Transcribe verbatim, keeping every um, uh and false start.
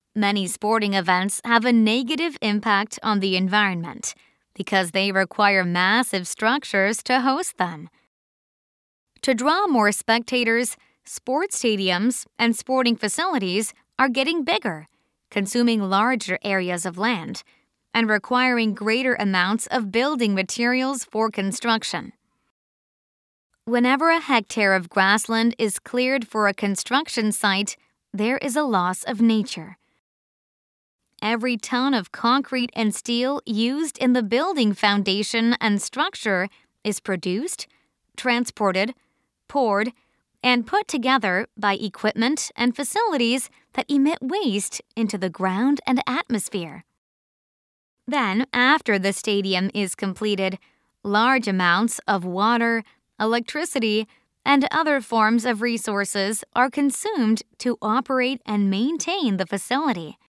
Many sporting events have a negative impact on the environment because they require massive structures to host them. To draw more spectators, sports stadiums and sporting facilities are getting bigger, consuming larger areas of land, and requiring greater amounts of building materials for construction. Whenever a hectare of grassland is cleared for a construction site, there is a loss of nature. Every ton of concrete and steel used in the building foundation and structure is produced, transported, poured, and put together by equipment and facilities that emit waste into the ground and atmosphere. Then, after the stadium is completed, large amounts of water, electricity, and other forms of resources are consumed to operate and maintain the facility.